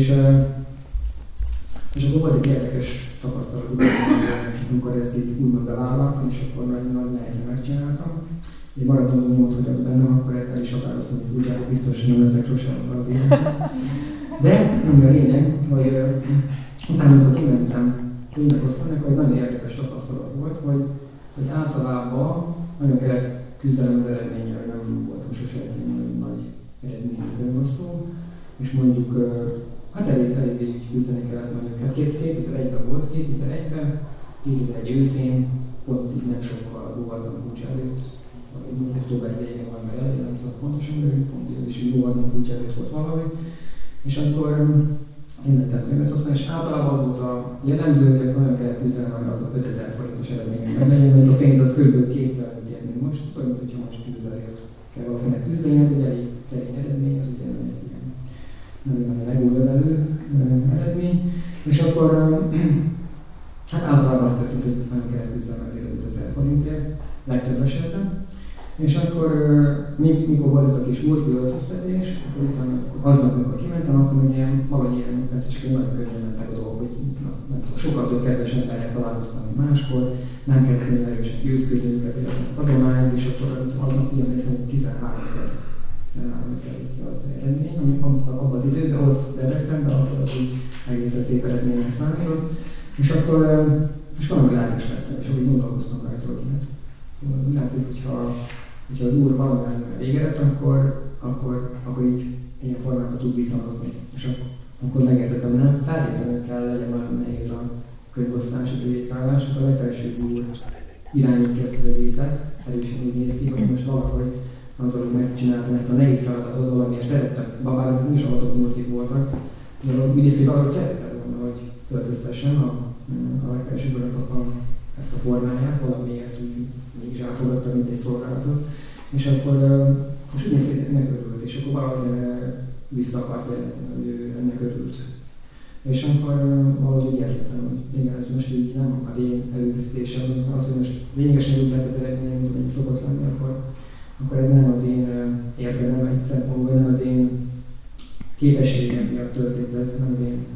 S1: és akkor volt egy érdekes tapasztalat, amikor ezt így úgymond bevállaltam, és akkor nagy, nagy nehezen megcsináltam. Én maradom a nyomot, hogy bennem, akkor el is határoztam, hogy úgy állok, biztos, hogy nem leszek sosem az életben. De ami a lényeg, hogy uh, utána, amikor kimentem könyvet osztani, akkor egy nagyon érdekes tapasztalat volt, hogy, hogy általában nagyon kellett küzdelem az eredménye, hogy nem voltam sosem egy nagyon nagy eredményű könyvosztó, és mondjuk uh, hát elég, elég így küzdeni kellett mondjuk. Hát kétezer-egyben volt, kétezer-egyben, kétezer-egy őszén, pont így nem sokkal Góvardhan Kulcs előtt, október végén van meg elején, nem tudom pontosan, de pont ez is így Góvardhan Kulcs előtt volt valahogy. És akkor én mentem könyvet osztani, és általában az volt a jellemző, hogy akkor nagyon kell küzdeni, hogy az ötezer forintos eredményen meglegyen, mert a pénz az kb. kétezer mint most, olyan, mint hogyha most tízezerért kell valakinek küzdeni, ez egy elég szerény eredmény, az ugye nem egy ilyen nagyon legújlevelő eredmény. És akkor hát általában azt történt, hogy nagyon kellett küzdeni azért az ötezer forintért, legtöbb esetben. És akkor, mikor volt ez a kis multi öltöztetés, akkor utána aznap, amikor kimentem, akkor még ilyen, maga ilyen, ez csak nagyon könnyen mentek a dolgok, hogy na, nem tudom, sokkal több kedves emberrel találkoztam, mint máskor, nem kellett nagyon erősen győzködni őket, hogy adnak adományt, és akkor aznap ilyen részen tizenháromszer az eredmény, ami abban az időben, ott Debrecenben, akkor az úgy egészen szép eredménynek számított. És akkor, és valami lelkes lettem, és akkor így gondolkoztam rajta, hogy hát, úgy látszik, hogyha, hogyha az Úr valamivel égedett, akkor, akkor, akkor így ilyen formákat tud viszonyozni. És akkor, akkor megértettem, hogy nem feltétlenül kell legyen olyan nehéz a könyvosztási prédikálás, akkor a legfelsőbb Úr irányítja ezt az egészet, erősen úgy néz ki, hogy most valahogy azzal, hogy megcsináltam ezt a nehéz feladatot, valamiért szerettem, babár ezek is avatott multik voltak, de úgy néz ki, hogy valahogy szerettem volna, hogy öltöztessem a, a legfelsőbb Úrnak a ezt a formáját, valamiért úgy mégis elfogadta, mint egy szolgálatot. És akkor és úgy néz ki, hogy ennek örült, és akkor valahogy vissza akart jelezni, hogy ő ennek örült. És akkor valahogy így értettem, hogy igen, ez most így nem az én erőfeszítésem, az, hogy most lényegesen úgy lett az eredmény, mint amennyi szokott lenni, akkor, akkor ez nem az én érdemem, egy szempontból, nem az én képességem miatt történt, nem az én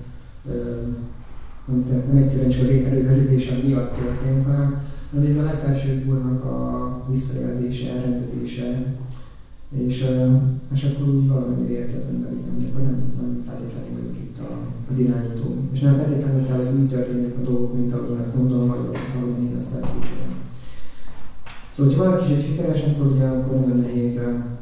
S1: nem egyszerűen csak az én erővezetésem miatt történt, hanem ez a legfelsőbb Úrnak a visszajelzése, elrendezése, és, és akkor úgy valamennyire érte az ember, hogy nem, nem feltétlenül vagyok itt a, az irányító. És nem feltétlenül kell, hogy úgy történnek a dolgok, mint ahogy én azt gondolom, vagy ahogy én azt elképzelem. Szóval, ha valaki is sikeres, akkor ugye akkor nagyon nehéz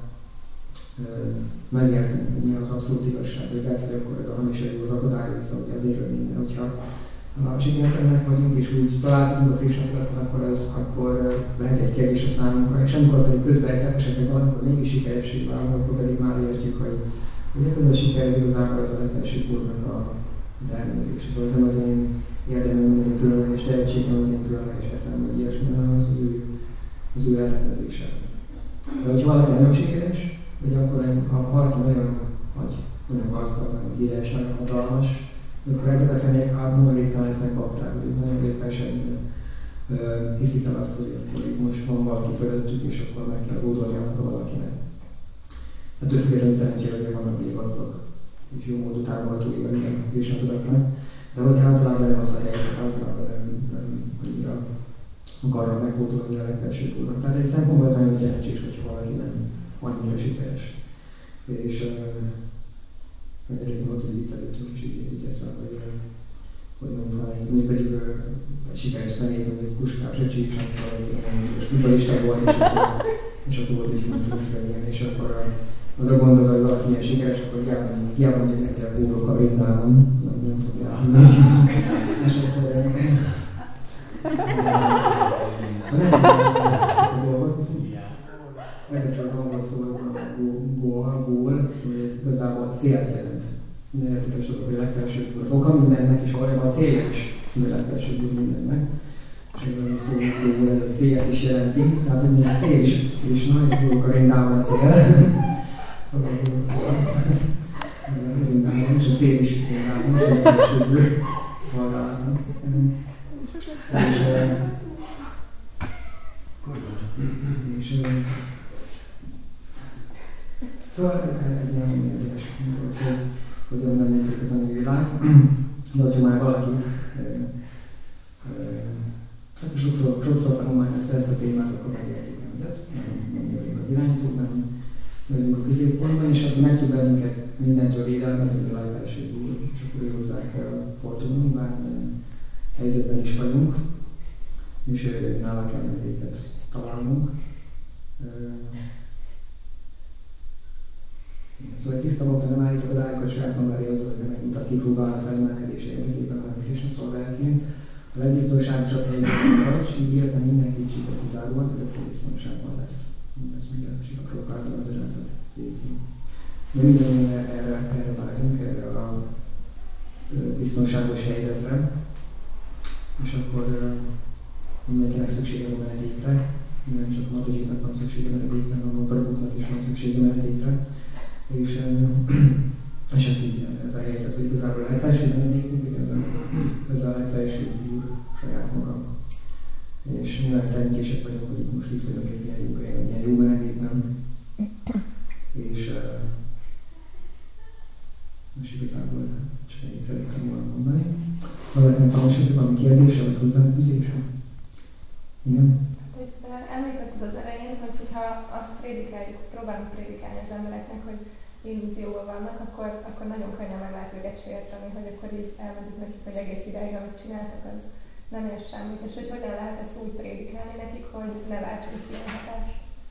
S1: megérteni, hogy mi az abszolút igazság, hogy lehet, hogy akkor ez a hamis erő az akadályozza, hogy ezért minden, hogyha a sikertelennek vagyunk, és úgy találkozunk a Krisna tudattal, akkor, az, akkor lehet egy kérdés a számunkra, és amikor pedig közben esetleg valamikor mégis sikeresség válunk, akkor pedig már értjük, hogy ugye ez a siker igazából az a legfelsőbb Úrnak az elnevezés. Szóval ez nem az én érdemem, az én különleges tehetségem, az én különleges eszem, vagy ilyesmi, hanem az az ő, az ő elnevezése. De hogyha valaki nagyon sikeres, vagy akkor ha valaki nagyon nagy, nagyon gazdag, nagyon híres, nagyon hatalmas, akkor ezek a személyek nagyon ritkán lesznek bakták, hogy nagyon ritkán hiszik el azt, hogy akkor itt most van valaki fölöttük, és akkor meg kell gódoljanak valakinek. Ettől függetlenül szerencsére, hogy vannak még gazdag, és jó módú támogatói a minden Krisna tudatnak, de hogy általában nem az a helyzet, általában nem, nem annyira akarja meghódolni a legfelsőbb Úrnak. Tehát egy szempontból nagyon szerencsés, hogyha valaki nem annyira sikeres. És uh, egyébként volt, hogy viccelődtünk, és így, így eszem, hogy, uh, hogy mondjuk van egy, mondjuk pedig uh, egy sikeres személy, mondjuk egy Puskás öcsi, és akkor egy futballista volt, és akkor, és akkor volt, hogy mondtunk fel ilyen, és akkor uh, az a gond az, hogy valaki ilyen sikeres, akkor hiába mondjuk neki a gólok a Vrindában, nem, nem fogja állni. És akkor nekem csak az angol szó a gól, hogy ez igazából célt jelent. Minden értékes dolog, hogy a legfelsőbb az oka mindennek, és valójában a célja is a legfelsőbb mindennek. És ez a szó gól, ez a célt is jelenti, tehát hogy a cél is, és nagy gólok a Vrindában a cél. Szóval a Vrindában, és a cél is Vrindában, és a legfelsőbb szolgálatban. És És, szóval ez nem érdekes, hogy hogyan nem működik az anyagi világ. De hogyha már valaki, hát sokszor, sokszor tanulmány ezt, ezt a témát, akkor megértik, nem az irányítóban, vagyunk a középpontban, és akkor meg tud bennünket mindentől védelmezni, a legfelsőbb úr, és akkor ő hozzá kell fordulnunk, bármilyen helyzetben is vagyunk, és nála kell menedéket találnunk. Szóval egy tiszta bakta nem állít akadályokat saját magára azzal, hogy nem megint a kipróbálna felemelkedése érdekében, hanem Krisna szolgálaként. A legbiztonságosabb helyzetben vagy, így életen minden kicsit a kizáróan, hogy a biztonságban lesz. Ez minden sikakról párban a magyarázat végén. De minden erre, erre várjunk, erre a biztonságos helyzetre, és akkor mindenkinek szüksége van menedékre, nem csak a Matajinak van szüksége menedékre, hanem a Prabhuknak is van szüksége menedékre. És, és ez így ez a helyzet, hogy igazából a legfelsőbb menedékünk, ez a, ez a legfelsőbb úr saját maga. És mivel szerencsések vagyunk, hogy itt most itt vagyunk egy ilyen jó helyen, egy ilyen jó menedékben. És most igazából csak ennyit szerettem volna mondani. Valakinek van esetleg valami kérdése, vagy hozzáfűzése? Igen?
S4: Említetted az elején, hogy ha azt prédikáljuk, próbálunk prédikálni az embereknek, hogy illúzióval vannak, akkor, akkor nagyon könnyen meg lehet őket sérteni, hogy akkor így elmondjuk nekik, hogy egész ideig, amit csináltak, az nem ér semmit, és hogy hogyan lehet ezt úgy prédikálni nekik, hogy ne váltson ki a hatás.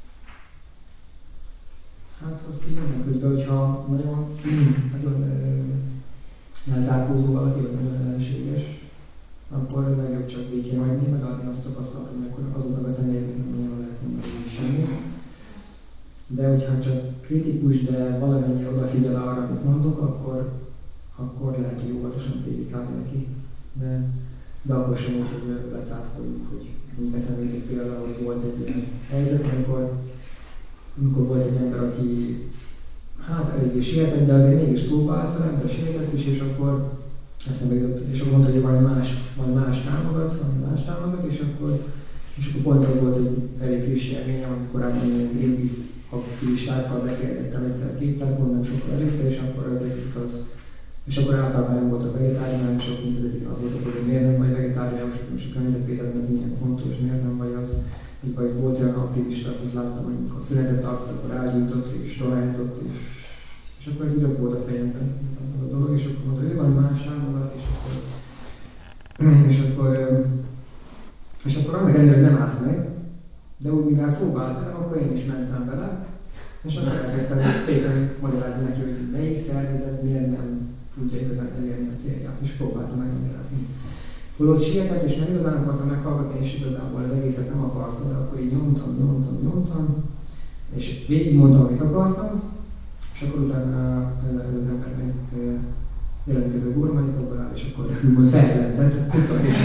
S1: Hát azt így mondom közben, hogyha nagyon, nagyon elzárkózó valaki, vagy nagyon ellenséges, akkor legjobb csak végén hagyni, megadni azt tapasztalatot, hogy akkor azoknak a személyeknek nem lehet mondani semmi. De hogyha csak kritikus, de valamennyi odafigyel arra, amit mondok, akkor, akkor lehet, hogy óvatosan prédikálni neki. De, de akkor sem úgy, hogy lecáfoljuk, hogy mondjuk eszembe jutott például, hogy volt egy ilyen helyzet, amikor, amikor volt egy ember, aki hát eléggé sietett, de azért mégis szóba állt velem, de sietett is, és akkor eszembe jutott, és akkor mondta, hogy valami más, valami más támogat, valami más támogat, és akkor, és akkor pont az volt egy elég friss élményem, amikor korábban ilyen Greenpeace aktivistákkal beszélgettem egyszer-kétszer, pont nem sokkal előtte, és akkor az egyik az, és akkor általában nem voltak vegetáriánusok, mint az egyik az volt, hogy miért nem vagy vegetáriánusok, és a környezetvédelem ez milyen fontos, miért nem vagy az. Így vagy volt olyan aktivista, akit láttam, hogy amikor szünetet tartott, akkor rágyújtott és dohányzott, és, és akkor ez úgy volt a fejemben a dolog, és akkor mondta, hogy ő van más támogat, és akkor, és akkor, és akkor annak ellenére, hogy nem állt meg, de úgy, mivel szóba állt velem, akkor én is mentem vele, és akkor elkezdtem szépen magyarázni neki, hogy melyik szervezet miért nem tudja igazán elérni a célját, és próbáltam megmagyarázni. Holott sietett, és nem igazán akartam meghallgatni, és igazából az egészet nem akartam, de akkor így nyomtam, nyomtam, nyomtam, és végig mondtam, amit akartam, és akkor utána ez az ember meg jelentkező gurmanikokból áll, és akkor most feljelentett, tudtam, és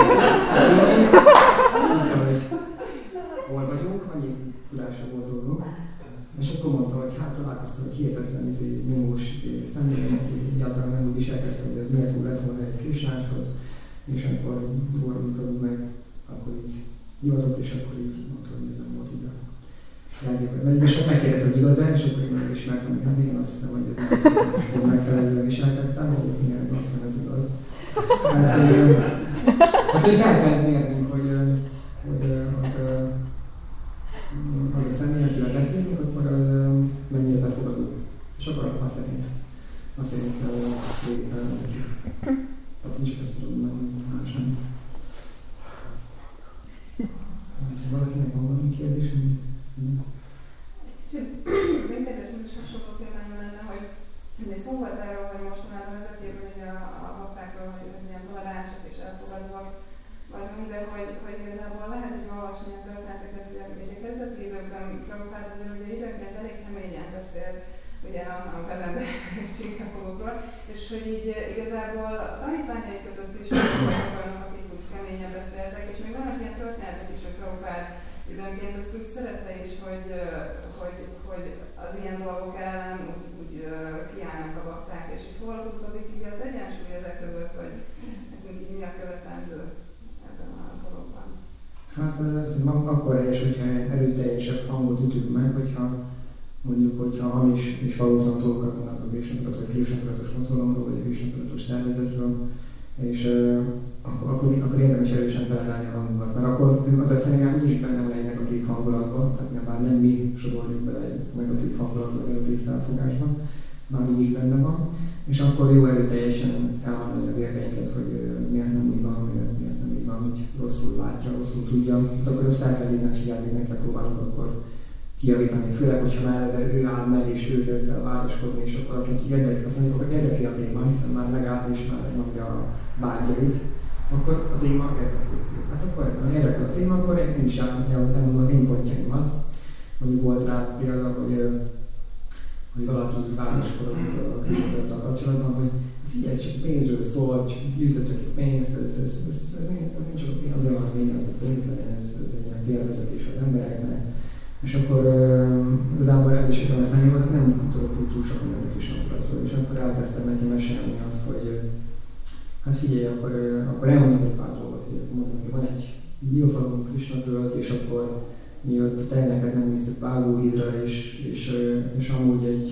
S1: tudtam, hogy hol vagyunk, annyi tudása volt róluk, és akkor mondta, hogy hát találkoztam egy hihetetlen nyomós személynek, egyáltalán nem úgy viselkedtem, hogy ez miért úgy lett volna egy Krisnához, és akkor Górmikor meg akkor így hivatott, és akkor így mondta, hogy ez nem volt így a legjobb. És megkérdezte, hogy igaz-e, és akkor én megismertem, hogy hát én azt hiszem, hogy ez nem megfelelően viselkedtem, hogy ez minden az azt hiszem, ez igaz. Hát, hogy, hát, hogy fel kell mérnünk, hogy, hogy az, az a személy, akivel beszélünk, akkor az mennyire befogadó. És akkor azt szerint, azt szerint kell végig felmondani. Tehát nincs ezt tudom mondani, más nem. Ha valakinek van valami kérdés,
S4: érdekes, hogy hasonló példányban lenne, hogy egy szó volt erről, hogy mostanában vezetében hogy a, a baktákról, hogy milyen toleránsak és elfogadóak vagyunk, de hogy, hogy igazából lehet, hogy olvasni a történeteket, hogy a kezdeti időkben Prabhupád azért ugye időnként elég keményen beszél ugye a, a Belende és Csinkapogokról, és hogy így igazából a tanítványai között is olyanok, akik úgy keményen beszéltek, és még vannak ilyen történetek is, hogy Prabhupád időnként azt úgy szerette is, hogy, hogy, hogy az ilyen dolgok ellen úgy, úgy kiállnak a bakták, és hogy hol húzódik így az egyensúly ezek között, hogy nekünk így mi a követendő ebben a dologban.
S1: Hát szerintem akkor helyes, hogyha erőteljesebb hangot ütünk meg, hogyha mondjuk, hogyha hamis és valótlan dolgokat mondanak a Krisna-tudatos, vagy Krisna-tudatos mozgalomról, vagy a Krisna-tudatos szervezetről, És uh, akkor, akkor, akkor érdemes erősen felállni a hangunkat, mert akkor az a szerintem úgyis benne van egy negatív hangulatban, tehát már nem mi sodorjuk bele egy negatív hangulatba, negatív felfogásba, már így is benne van, és akkor jó erőteljesen elmondani az érveinket, hogy uh, miért nem úgy van, miért, miért nem úgy van, hogy rosszul látja, rosszul tudja, hát akkor azt fel kell innen figyelni, meg kell próbálnunk akkor kijavítani, főleg, hogyha már ő áll meg és ő kezd el városkodni, és akkor azt mondjuk, hogy érdekli, azt mondjuk, hogy érdekli a téma, hiszen már megállt és már megmondja a vágyait, akkor a téma érdekli. Hát akkor ha érdekel a téma, akkor én is elmondom az én pontjaimat. Mondjuk volt rá például, hogy, hogy valaki városkodott a Krisnáttal kapcsolatban, hogy figyelj, ez csak pénzről szól, csak gyűjtöttök egy pénzt, ez, ez, ez, ez, ez nincs csak a pénz, azért van, hogy minden az a pénz legyen, ez, ez egy ilyen félvezetés az embereknek. És akkor uh, igazából el is értem a személyben, nem tudok túl sok mindent a Krisnatudatról, és akkor elkezdtem neki mesélni azt, hogy hát figyelj, akkor, uh, akkor elmondom egy pár dolgot, hogy mondom, hogy van egy biofalunk Krisnatölt, és akkor mi ott a tejneket nem visszük vágóhídra, és, és, uh, és amúgy egy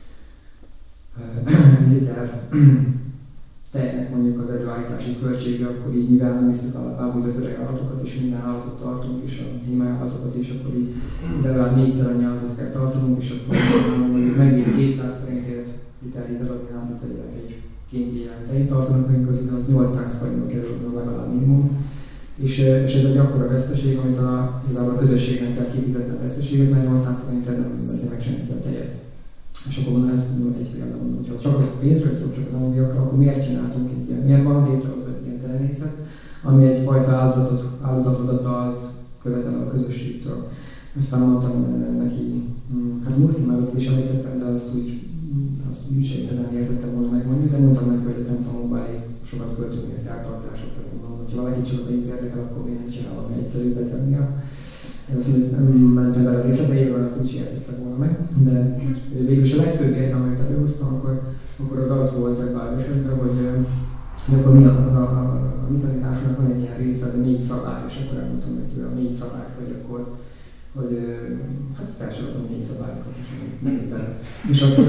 S1: uh, liter tejnek mondjuk az előállítási költsége, akkor így mivel nem visszük a vágóhídra az öreg állatokat, és minden állatot tartunk, és a hímai állatokat, és akkor így legalább négyszer annyi állatot kell tartanunk, és akkor mondjuk megvéd kétszáz forintért literét eladni át, egy két ilyen tejét tartanak, meg közül az nyolcszáz forintba kerül legalább minimum. És, és ez egy akkora veszteség, amit a, a közösségnek kell kifizetni a veszteséget, mert nyolcszáz forintért nem veszi meg senki a tejet. És akkor mondom, ezt mondom, egy például mondom, hogyha csak az pénzről szól, csak az anyagiakra, akkor miért csináltunk egy ilyen, miért van létrehozva egy ilyen természet, ami egyfajta áldozatot, áldozathozatot követel a közösségtől. Aztán mondtam neki, hát múlt imádat is említettem, de azt úgy, azt úgy segíteni értettem volna megmondani, de mondtam neki, hogy a templomokban sokat költünk ezt eltartásokra, mondom, hogyha valaki csak a pénz érdekel, akkor én nem csinálom, ami egyszerűbbet tenni a Én azt mondom, nem mentem vele a részleteiről, azt úgy sértettek volna meg, de végülis a legfőbb érve, amit előhoztam, akkor, akkor az az volt ebben a esetben, hogy, hogy akkor mi a, a, a, a mi tanításnak van egy ilyen része, a négy szabály, és akkor elmondtam neki a négy szabályt, hogy akkor, hogy hát felsoroltam négy szabályokat, és nem így bele. És akkor,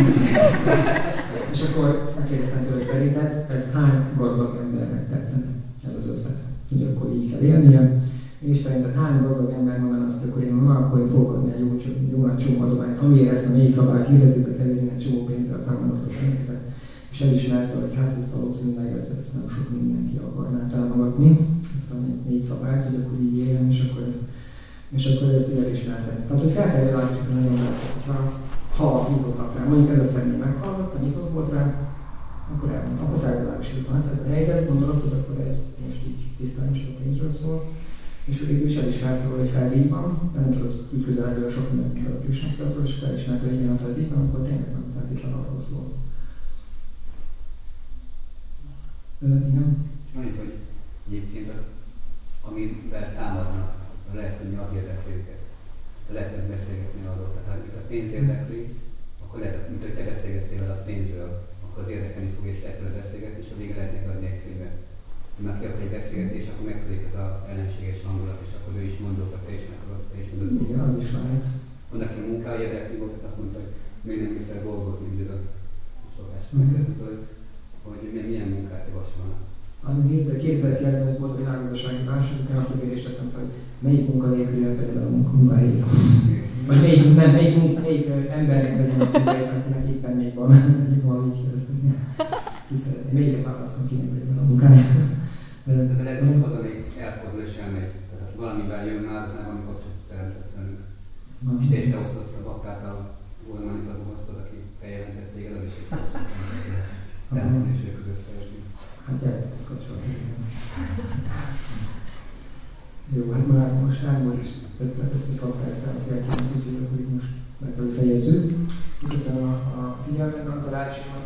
S1: és akkor megkérdeztem tőle, hogy szerinted ez hány gazdag embernek tetszene ez az ötlet, hogy akkor így kell élnie. És szerinted hány gazdag ember mondaná azt, hogy akkor én ma akkor én fogok adni egy jó, jó nagy csomó adományt, amiért ezt a négy szabályt hirdetitek, ezért én egy csomó pénzzel támogatok benneteket. És elismerte, hogy hát ez valószínűleg ez, ez nem sok mindenki akarná támogatni, ezt a négy szabályt, hogy akkor így éljen, és akkor, és akkor ezt elismerte. Tehát, hogy fel kell világítani nagyon látszott, hogyha ha nyitottak rá, mondjuk ez a személy meghallgatta, nyitott volt rá, akkor elmondta, akkor felvilágosított. Hát ez a helyzet, gondolod, hogy akkor ez most így tisztán csak a pénzről szól. És végül is elismerte, hogy ha ez így van, de nem tudod úgy közeledről sok mindenkivel a Krisnatudatról, és akkor elismerte, hogy igen, ha ez így van, akkor tényleg nem feltétlenül arról szól. Igen?
S5: És mondjuk, hogy egyébként amivel támadnak, lehet, hogy mi az érdekli őket. Lehet, hogy beszélgetni arról. Tehát ha a pénz érdekli, akkor lehet, mint hogy te beszélgettél vele a pénzről, akkor az érdekelni fog, és lehet vele beszélgetni, és a végre lehet neki adni egy könyvet. Már kiadta egy beszélgetés, akkor megtörik ez az ellenséges hangulat, és akkor ő is mond dolgokat, te is meghalod, te is mondod.
S1: Igen, az is lehet.
S5: Van, aki a munkája érdekli volt, tehát azt mondta, hogy még nem viszel dolgozni, mint ez a szokás. Megkezdett, hogy, hogy milyen munkát javasolnak.
S1: kétezer-kilencben volt a világgazdasági válság, én azt a kérdést tettem fel, hogy melyik munkanélküli vegye be a munkahelyét. Vagy melyik, nem, melyik, melyik embernek vegye a munkahelyét, akinek éppen még van, még van, így kérdeztem. Melyiket választom ki, hogy vegye be a munkahelyét.
S5: De lehet, hogy az még elfordul és elmegy. Tehát valamivel jön már, az nem valami kapcsolatot teremtett velünk. És te is te osztodsz a bakát a Ulmanikat hoztod, aki feljelentett téged, az is egy kapcsolatot teremtett és ő között fejesni.
S1: Hát jelentett ez kapcsolatot. Jó, hát már most elmúlt öt perc, vagy hat perccel a felkérdez, úgyhogy akkor itt most meg kell fejezzük. Köszönöm a, a figyelmet, a tanácsomat,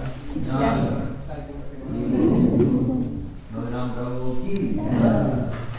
S6: Jai. Jai.